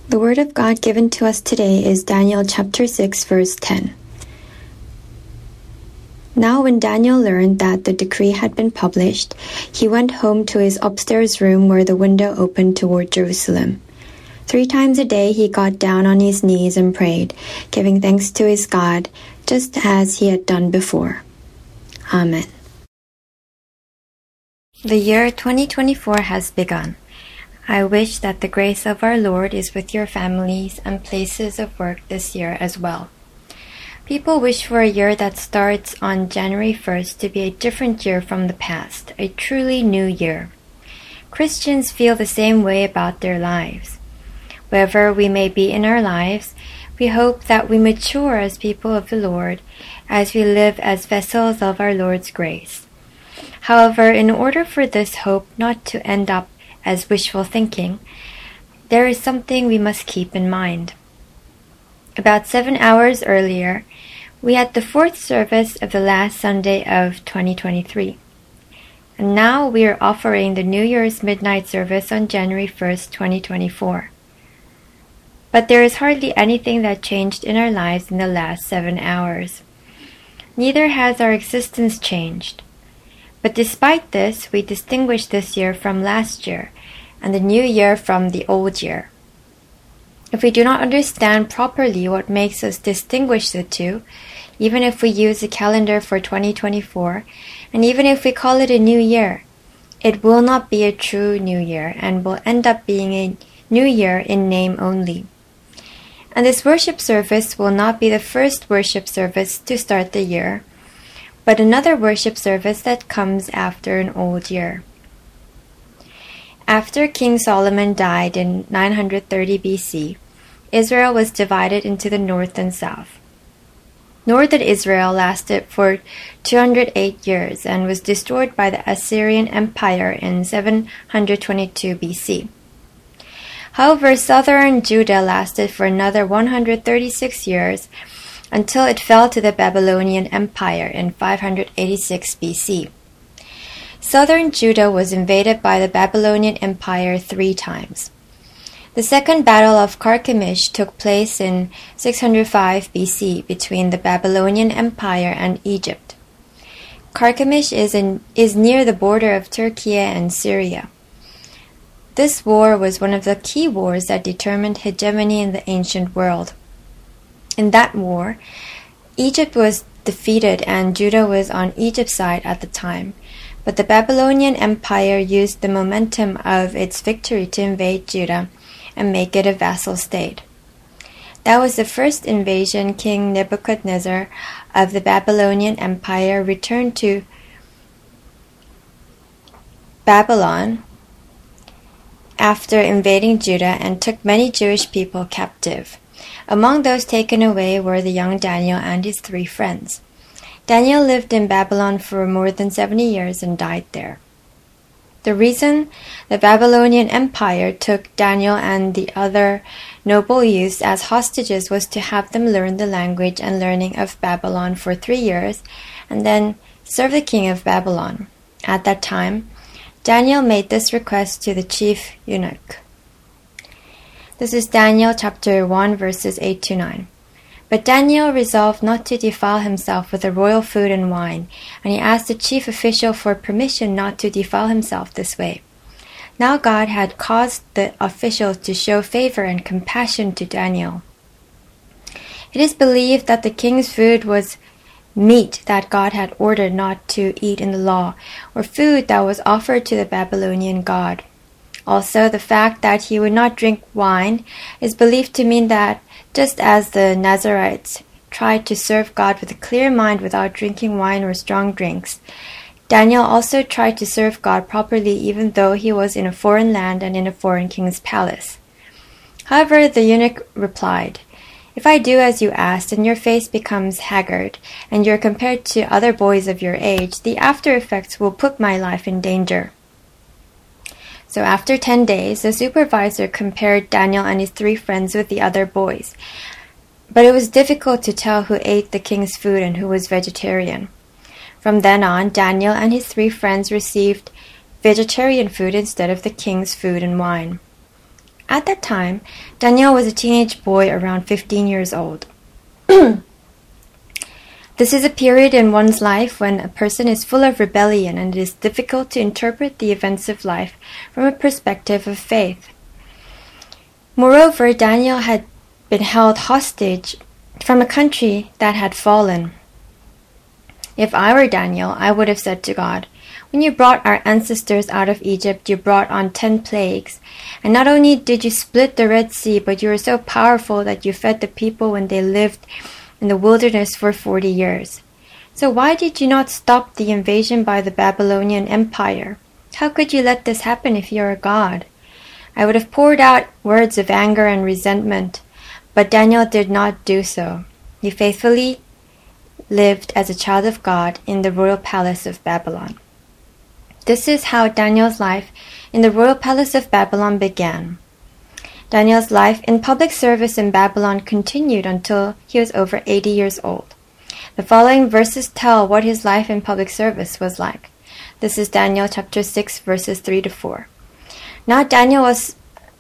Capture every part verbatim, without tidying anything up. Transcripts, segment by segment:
The word of God given to us today is Daniel chapter six, verse ten. Now when Daniel learned that the decree had been published, he went home to his upstairs room where the window opened toward Jerusalem. Three times a day he got down on his knees and prayed, giving thanks to his God, just as he had done before. Amen. The year twenty twenty-four has begun. I wish that the grace of our Lord is with your families and places of work this year as well. People wish for a year that starts on January first to be a different year from the past, a truly new year. Christians feel the same way about their lives. Wherever we may be in our lives, we hope that we mature as people of the Lord, as we live as vessels of our Lord's grace. However, in order for this hope not to end up as wishful thinking, there is something we must keep in mind. About seven hours earlier, we had the fourth service of the last Sunday of twenty twenty-three. And now we are offering the New Year's midnight service on January first, twenty twenty-four. But there is hardly anything that changed in our lives in the last seven hours. Neither has our existence changed. But despite this, we distinguish this year from last year, and the new year from the old year. If we do not understand properly what makes us distinguish the two, even if we use a calendar for twenty twenty-four, and even if we call it a new year, it will not be a true new year and will end up being a new year in name only. And this worship service will not be the first worship service to start the year, but another worship service that comes after an old year. After King Solomon died in nine hundred thirty B C, Israel was divided into the north and south. Northern Israel lasted for two hundred eight years and was destroyed by the Assyrian Empire in seven hundred twenty-two B C. However, southern Judah lasted for another one hundred thirty-six years until it fell to the Babylonian Empire in five hundred eighty-six B C. Southern Judah was invaded by the Babylonian Empire three times. The Second Battle of Carchemish took place in six hundred five B C between the Babylonian Empire and Egypt. Carchemish is, in, is near the border of Turkey and Syria. This war was one of the key wars that determined hegemony in the ancient world. In that war, Egypt was defeated and Judah was on Egypt's side at the time, but the Babylonian Empire used the momentum of its victory to invade Judah and make it a vassal state. That was the first invasion King Nebuchadnezzar of the Babylonian Empire returned to Babylon after invading Judah and took many Jewish people captive. Among those taken away were the young Daniel and his three friends. Daniel lived in Babylon for more than seventy years and died there. The reason the Babylonian Empire took Daniel and the other noble youths as hostages was to have them learn the language and learning of Babylon for three years and then serve the king of Babylon. At that time, Daniel made this request to the chief eunuch. This is Daniel chapter one, verses eight to nine. But Daniel resolved not to defile himself with the royal food and wine, and he asked the chief official for permission not to defile himself this way. Now God had caused the officials to show favor and compassion to Daniel. It is believed that the king's food was meat that God had ordered not to eat in the law, or food that was offered to the Babylonian god. Also, the fact that he would not drink wine is believed to mean that, just as the Nazarites tried to serve God with a clear mind without drinking wine or strong drinks, Daniel also tried to serve God properly even though he was in a foreign land and in a foreign king's palace. However, the eunuch replied, "If I do as you asked, and your face becomes haggard, and you're compared to other boys of your age, the after effects will put my life in danger." So after ten days, the supervisor compared Daniel and his three friends with the other boys. But it was difficult to tell who ate the king's food and who was vegetarian. From then on, Daniel and his three friends received vegetarian food instead of the king's food and wine. At that time, Daniel was a teenage boy around fifteen years old. This is a period in one's life when a person is full of rebellion and it is difficult to interpret the events of life from a perspective of faith. Moreover, Daniel had been held hostage from a country that had fallen. If I were Daniel, I would have said to God, "When you brought our ancestors out of Egypt, you brought on ten plagues. And not only did you split the Red Sea, but you were so powerful that you fed the people when they lived in the wilderness for forty years. So why did you not stop the invasion by the Babylonian Empire? How could you let this happen if you are God?" I would have poured out words of anger and resentment, but Daniel did not do so. He faithfully lived as a child of God in the royal palace of Babylon. This is how Daniel's life in the royal palace of Babylon began. Daniel's life in public service in Babylon continued until he was over eighty years old. The following verses tell what his life in public service was like. This is Daniel chapter six, verses three to four. Now Daniel was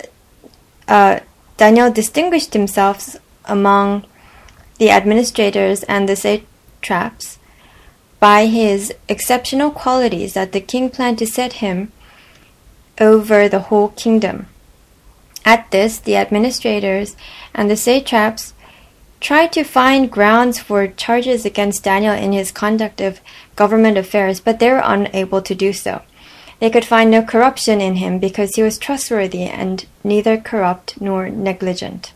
uh, Daniel distinguished himself among the administrators and the satraps by his exceptional qualities that the king planned to set him over the whole kingdom. At this, the administrators and the satraps tried to find grounds for charges against Daniel in his conduct of government affairs, but they were unable to do so. They could find no corruption in him because he was trustworthy and neither corrupt nor negligent.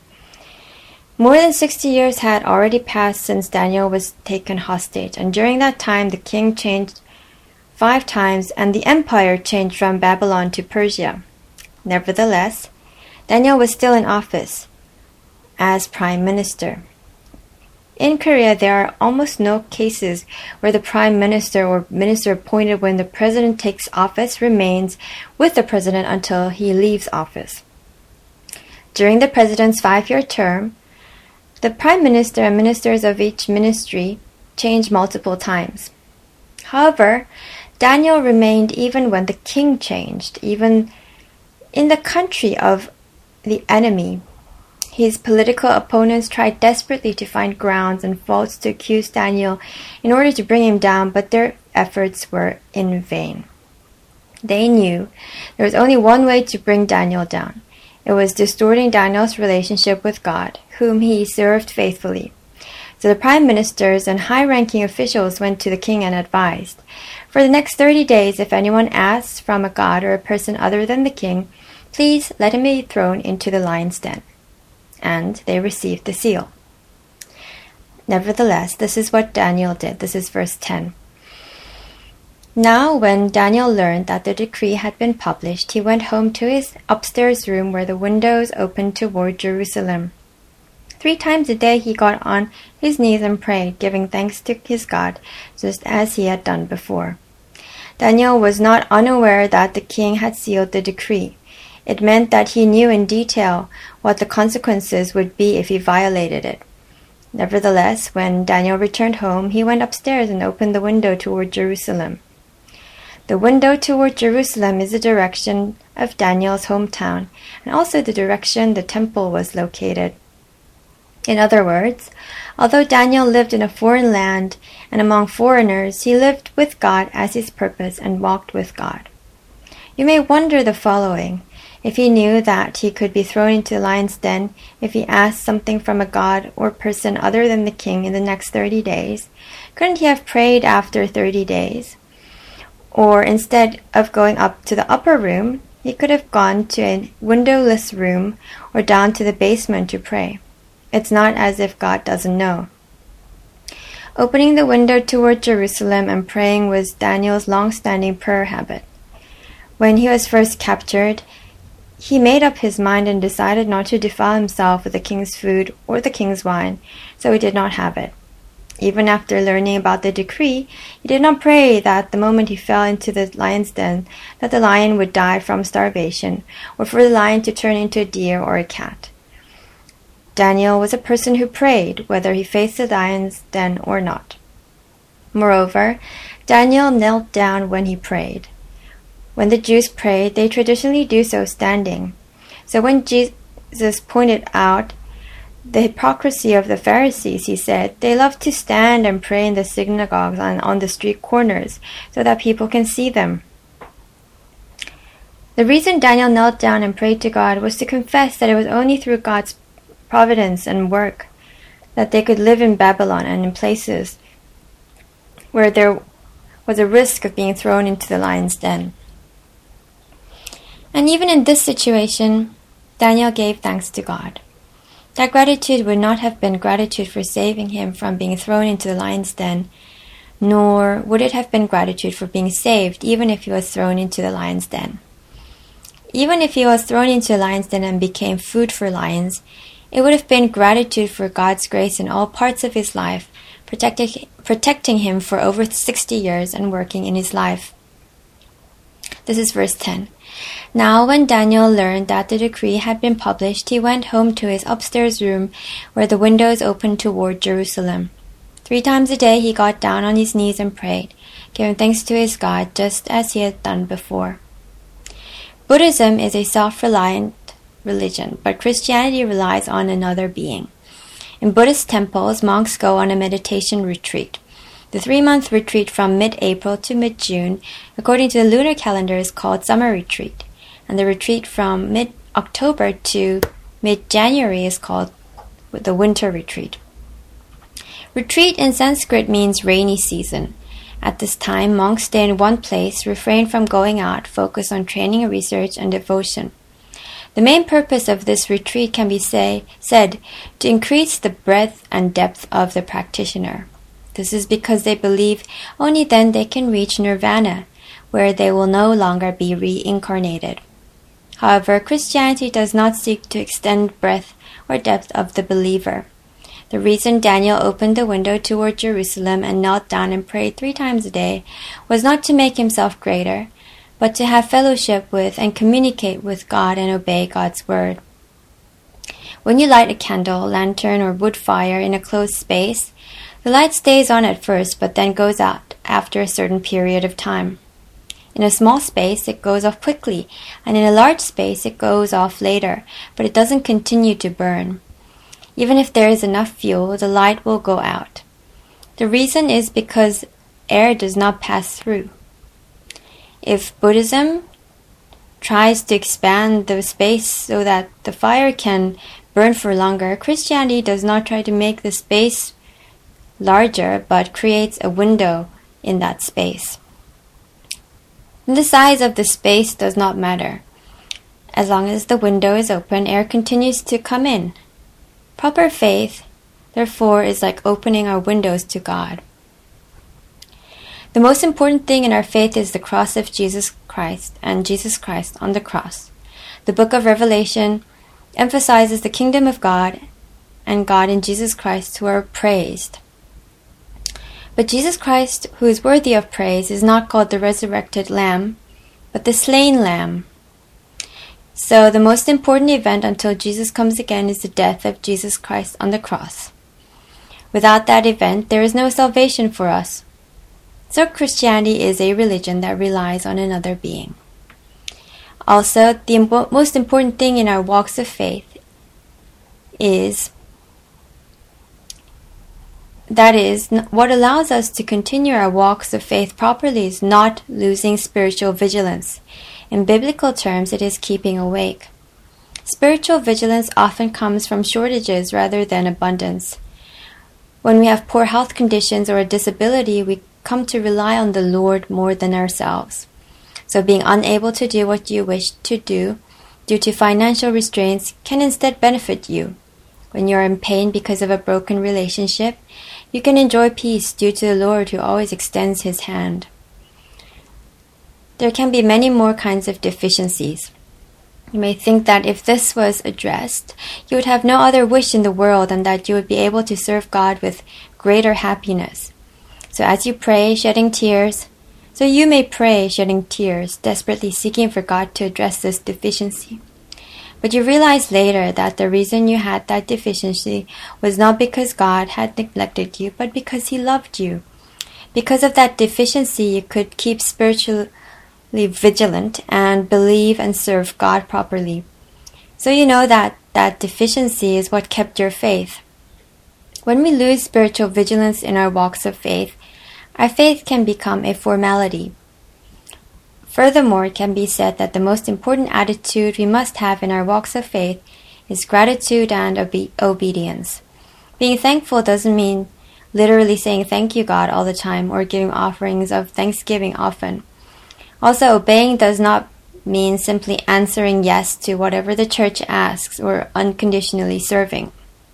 More than sixty years had already passed since Daniel was taken hostage, and during that time the king changed five times and the empire changed from Babylon to Persia. Nevertheless, Daniel was still in office as prime minister. In Korea, there are almost no cases where the prime minister or minister appointed when the president takes office remains with the president until he leaves office. During the president's five-year term, the prime minister and ministers of each ministry changed multiple times. However, Daniel remained even when the king changed, even in the country of the enemy. His political opponents tried desperately to find grounds and faults to accuse Daniel in order to bring him down, but their efforts were in vain. They knew there was only one way to bring Daniel down. It was distorting Daniel's relationship with God, whom he served faithfully. So the prime ministers and high-ranking officials went to the king and advised, "For the next thirty days, if anyone asks from a god or a person other than the king, please let him be thrown into the lion's den." And they received the seal. Nevertheless, this is what Daniel did. This is verse ten. Now when Daniel learned that the decree had been published, he went home to his upstairs room where the windows opened toward Jerusalem. Three times a day he got on his knees and prayed, giving thanks to his God, just as he had done before. Daniel was not unaware that the king had sealed the decree. It meant that he knew in detail what the consequences would be if he violated it. Nevertheless, when Daniel returned home, he went upstairs and opened the window toward Jerusalem. The window toward Jerusalem is the direction of Daniel's hometown, and also the direction the temple was located. In other words, although Daniel lived in a foreign land and among foreigners, he lived with God as his purpose and walked with God. You may wonder the following. If he knew that he could be thrown into the lion's den if he asked something from a god or person other than the king in the next thirty days, couldn't he have prayed after thirty days? Or instead of going up to the upper room, he could have gone to a windowless room or down to the basement to pray. It's not as if God doesn't know. Opening the window toward Jerusalem and praying was Daniel's long-standing prayer habit. When he was first captured, he made up his mind and decided not to defile himself with the king's food or the king's wine, so he did not have it. Even after learning about the decree, he did not pray that the moment he fell into the lion's den, that the lion would die from starvation, or for the lion to turn into a deer or a cat. Daniel was a person who prayed, whether he faced the lion's den or not. Moreover, Daniel knelt down when he prayed. When the Jews prayed, they traditionally do so standing. So when Jesus pointed out the hypocrisy of the Pharisees, he said, "They love to stand and pray in the synagogues and on the street corners so that people can see them." The reason Daniel knelt down and prayed to God was to confess that it was only through God's providence and work that they could live in Babylon and in places where there was a risk of being thrown into the lion's den. And even in this situation, Daniel gave thanks to God. That gratitude would not have been gratitude for saving him from being thrown into the lion's den, nor would it have been gratitude for being saved, even if he was thrown into the lion's den. Even if he was thrown into the lion's den and became food for lions, it would have been gratitude for God's grace in all parts of his life, protecting, protecting him for over sixty years and working in his life. This is verse ten. Now when Daniel learned that the decree had been published, he went home to his upstairs room where the windows opened toward Jerusalem. Three times a day he got down on his knees and prayed, giving thanks to his God just as he had done before. Buddhism is a self-reliant religion, but Christianity relies on another being. In Buddhist temples, monks go on a meditation retreat. The three-month retreat from mid-April to mid-June, according to the lunar calendar, is called summer retreat, and the retreat from mid-October to mid-January is called the winter retreat. Retreat in Sanskrit means rainy season. At this time, monks stay in one place, refrain from going out, focus on training, research, and devotion. The main purpose of this retreat can be say, said to increase the breadth and depth of the practitioner. This is because they believe only then they can reach nirvana, where they will no longer be reincarnated. However, Christianity does not seek to extend breadth or depth of the believer. The reason Daniel opened the window toward Jerusalem and knelt down and prayed three times a day was not to make himself greater, but to have fellowship with and communicate with God and obey God's word. When you light a candle, lantern, or wood fire in a closed space, the light stays on at first, but then goes out after a certain period of time. In a small space, it goes off quickly, and in a large space, it goes off later, but it doesn't continue to burn. Even if there is enough fuel, the light will go out. The reason is because air does not pass through. If Buddhism tries to expand the space so that the fire can burn for longer, Christianity does not try to make the space larger, but creates a window in that space. And the size of the space does not matter. As long as the window is open, air continues to come in. Proper faith, therefore, is like opening our windows to God. The most important thing in our faith is the cross of Jesus Christ and Jesus Christ on the cross. The book of Revelation emphasizes the kingdom of God and God in Jesus Christ who are praised. But Jesus Christ, who is worthy of praise, is not called the resurrected Lamb, but the slain Lamb. So the most important event until Jesus comes again is the death of Jesus Christ on the cross. Without that event, there is no salvation for us. So Christianity is a religion that relies on another being. Also, the impo- most important thing in our walks of faith is That is, what allows us to continue our walks of faith properly is not losing spiritual vigilance. In biblical terms, it is keeping awake. Spiritual vigilance often comes from shortages rather than abundance. When we have poor health conditions or a disability, we come to rely on the Lord more than ourselves. So being unable to do what you wish to do due to financial restraints can instead benefit you. When you are in pain because of a broken relationship, you can enjoy peace due to the Lord who always extends his hand. There can be many more kinds of deficiencies. You may think that if this was addressed, you would have no other wish in the world and that you would be able to serve God with greater happiness. So as you pray, shedding tears, so you may pray, shedding tears, desperately seeking for God to address this deficiency. But you realize later that the reason you had that deficiency was not because God had neglected you, but because he loved you. Because of that deficiency, you could keep spiritually vigilant and believe and serve God properly. So you know that that deficiency is what kept your faith. When we lose spiritual vigilance in our walks of faith, our faith can become a formality. Furthermore, it can be said that the most important attitude we must have in our walks of faith is gratitude and obe- obedience. Being thankful doesn't mean literally saying thank you, God, all the time or giving offerings of thanksgiving often. Also, obeying does not mean simply answering yes to whatever the church asks or unconditionally serving.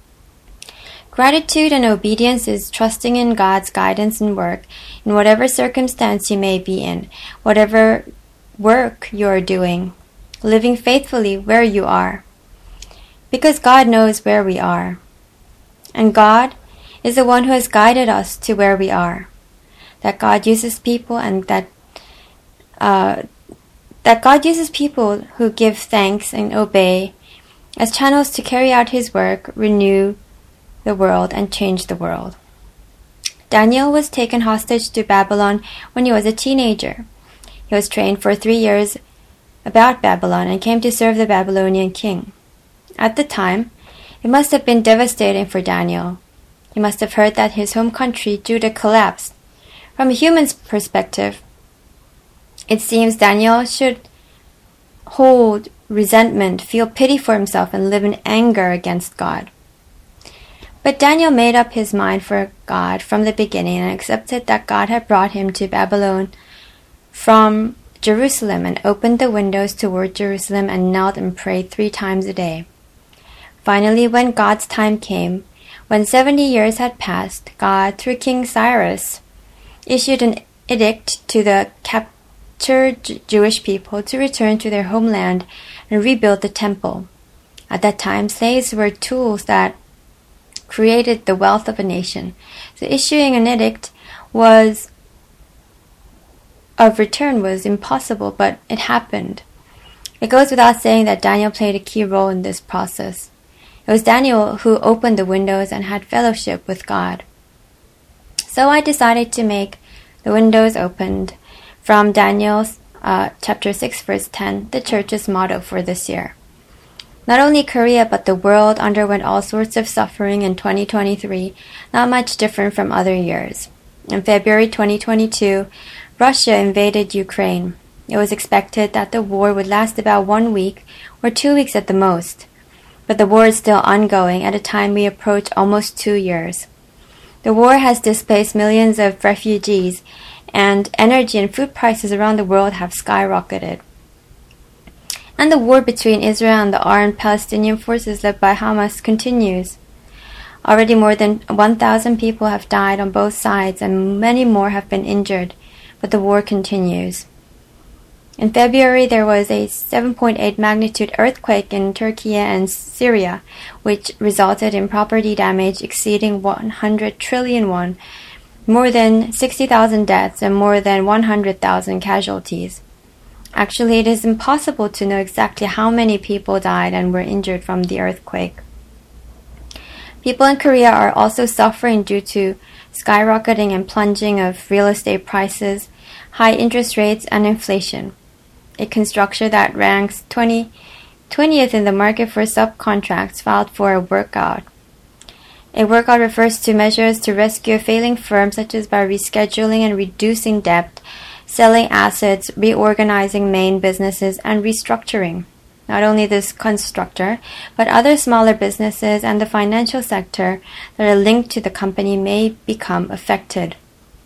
Gratitude and obedience is trusting in God's guidance and work in whatever circumstance you may be in, whatever work you are doing, living faithfully where you are. Because God knows where we are. And God is the one who has guided us to where we are. That God uses people and that uh, that God uses people who give thanks and obey as channels to carry out His work, renew the world, and change the world. Daniel was taken hostage to Babylon when he was a teenager. He was trained for three years about Babylon and came to serve the Babylonian king. At the time, it must have been devastating for Daniel. He must have heard that his home country, Judah, collapsed. From a human's perspective, it seems Daniel should hold resentment, feel pity for himself, and live in anger against God. But Daniel made up his mind for God from the beginning and accepted that God had brought him to Babylon from Jerusalem and opened the windows toward Jerusalem and knelt and prayed three times a day. Finally, when God's time came, when seventy years had passed, God, through King Cyrus, issued an edict to the captured Jewish people to return to their homeland and rebuild the temple. At that time, slaves were tools that created the wealth of a nation. So issuing an edict was of return was impossible, but it happened. It goes without saying that Daniel played a key role in this process. It was Daniel who opened the windows and had fellowship with God. So I decided to make the windows opened from Daniel uh, chapter six verse ten, the church's motto for this year. Not only Korea but the world underwent all sorts of suffering in twenty twenty-three, not much different from other years. In February twenty twenty-two, Russia invaded Ukraine. It was expected that the war would last about one week or two weeks at the most. But the war is still ongoing at a time we approach almost two years. The war has displaced millions of refugees, and energy and food prices around the world have skyrocketed. And the war between Israel and the armed Palestinian forces led by Hamas continues. Already more than one thousand people have died on both sides and many more have been injured, but the war continues. In February, there was a seven point eight magnitude earthquake in Turkey and Syria, which resulted in property damage exceeding one hundred trillion won, more than sixty thousand deaths, and more than one hundred thousand casualties. Actually, it is impossible to know exactly how many people died and were injured from the earthquake. People in Korea are also suffering due to skyrocketing and plunging of real estate prices, high interest rates, and inflation. A constructor that ranks twentieth in the market for subcontracts filed for a workout. A workout refers to measures to rescue a failing firm, such as by rescheduling and reducing debt, selling assets, reorganizing main businesses, and restructuring. Not only this constructor, but other smaller businesses and the financial sector that are linked to the company may become affected.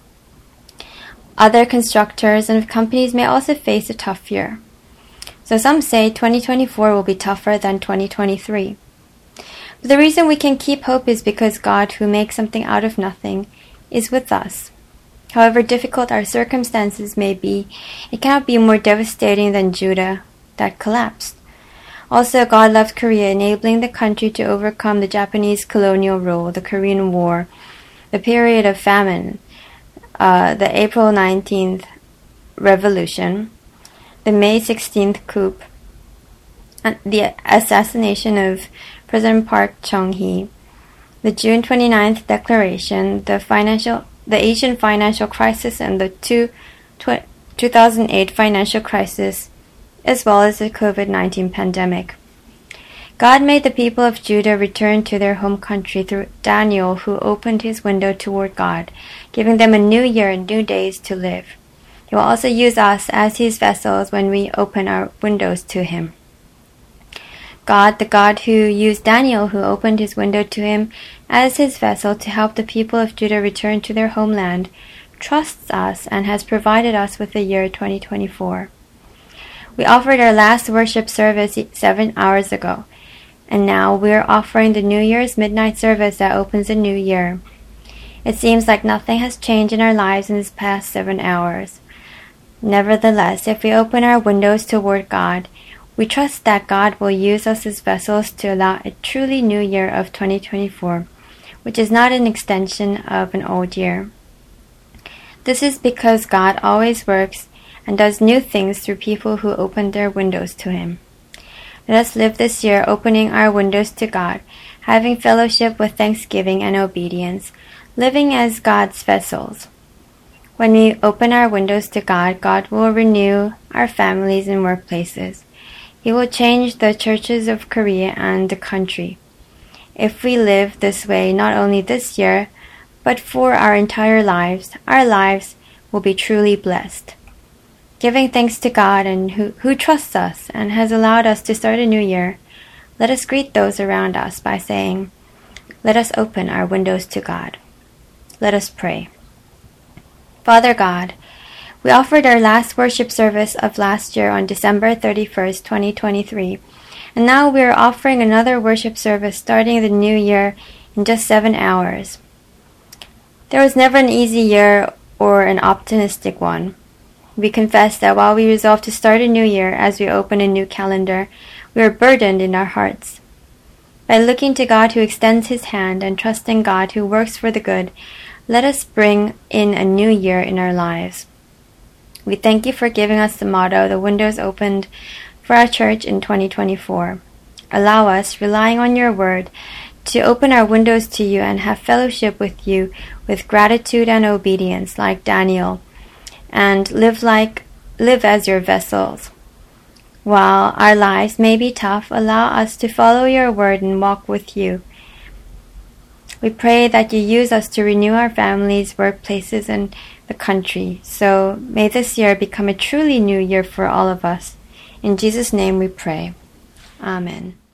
Other constructors and companies may also face a tough year. So some say twenty twenty-four will be tougher than twenty twenty-three. But the reason we can keep hope is because God, who makes something out of nothing, is with us. However difficult our circumstances may be, it cannot be more devastating than Judah that collapsed. Also, God loved Korea, enabling the country to overcome the Japanese colonial rule, the Korean War, the period of famine, uh, the April nineteenth revolution, the May sixteenth coup, and the assassination of President Park Chung-hee, the June twenty-ninth declaration, the financial the Asian financial crisis, and the two, tw- two thousand eight financial crisis, as well as the COVID nineteen pandemic. God made the people of Judah return to their home country through Daniel, who opened his window toward God, giving them a new year and new days to live. He will also use us as his vessels when we open our windows to him. God, the God who used Daniel, who opened his window to him as his vessel to help the people of Judah return to their homeland, trusts us and has provided us with the year twenty twenty-four. We offered our last worship service seven hours ago, and now we are offering the New Year's midnight service that opens the new year. It seems like nothing has changed in our lives in this past seven hours. Nevertheless, if we open our windows toward God, we trust that God will use us as vessels to allow a truly new year of twenty twenty-four, which is not an extension of an old year. This is because God always works and does new things through people who open their windows to him. Let us live this year opening our windows to God, having fellowship with thanksgiving and obedience, living as God's vessels. When we open our windows to God, God will renew our families and workplaces. He will change the churches of Korea and the country. If we live this way not only this year, but for our entire lives, our lives will be truly blessed. Giving thanks to God and who, who trusts us and has allowed us to start a new year, let us greet those around us by saying, "Let us open our windows to God." Let us pray. Father God, we offered our last worship service of last year on December thirty-first, twenty twenty-three, and now we are offering another worship service starting the new year in just seven hours. There was never an easy year or an optimistic one. We confess that while we resolve to start a new year as we open a new calendar, we are burdened in our hearts. By looking to God who extends his hand and trusting God who works for the good, let us bring in a new year in our lives. We thank you for giving us the motto, "The windows opened," for our church in twenty twenty-four. Allow us, relying on your word, to open our windows to you and have fellowship with you with gratitude and obedience like Daniel, and live like live as your vessels. While our lives may be tough, allow us to follow your word and walk with you. We pray that you use us to renew our families, workplaces, and the country. So may this year become a truly new year for all of us. In Jesus' name we pray. Amen.